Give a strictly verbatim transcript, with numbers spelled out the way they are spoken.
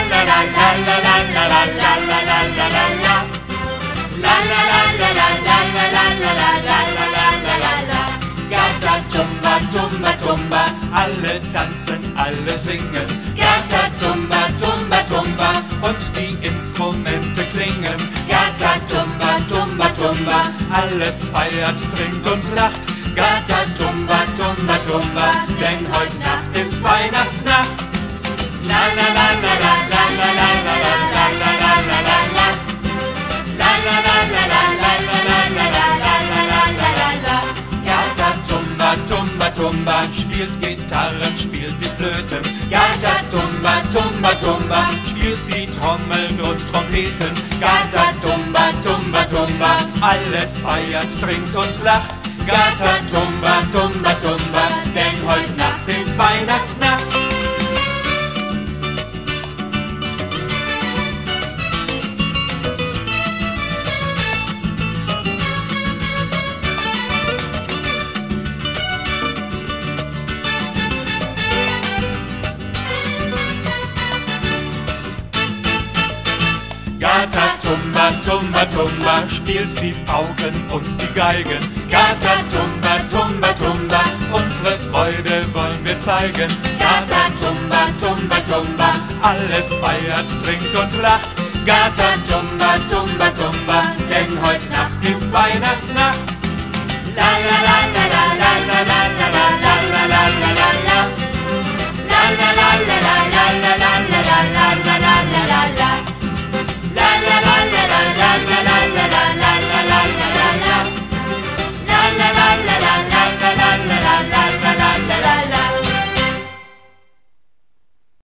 la la la la la la la la la la la la la. La la la la la la la la la la la la la la la la. Gata Tumba Tumba Tumba, alle tanzen, alle singen. Gata Tumba Tumba Tumba und die Instrumente klingen. Gata Tumba Tumba Tumba, alles feiert, trinkt und lacht. Gata Tumba Tumba Tumba, denn heute Nacht ist Weihnachtsnacht. La la la la la la la la la la la la la la la la. La la la la la la la la la la la la la la la la. Gata Tumba Tumba Tumba, spielt Gitarren, spielt die Flöten. Gata Tumba Tumba Tumba, spielt wie Trommeln und Trompeten. Gata Tumba Tumba Tumba, alles feiert, trinkt und lacht. Gata Tumba Tumba Tumba, denn heute Nacht ist Weihnachtsnacht. Gata Tumba Tumba Tumba, spielt die Pauken und die Geigen. Gata Tumba Tumba Tumba, unsere Freude wollen wir zeigen. Gata Tumba Tumba Tumba, alles feiert, trinkt und lacht. Gata Tumba Tumba Tumba, denn heute Nacht ist Weihnachtsnacht. La la la la la la la la la la la la la la la.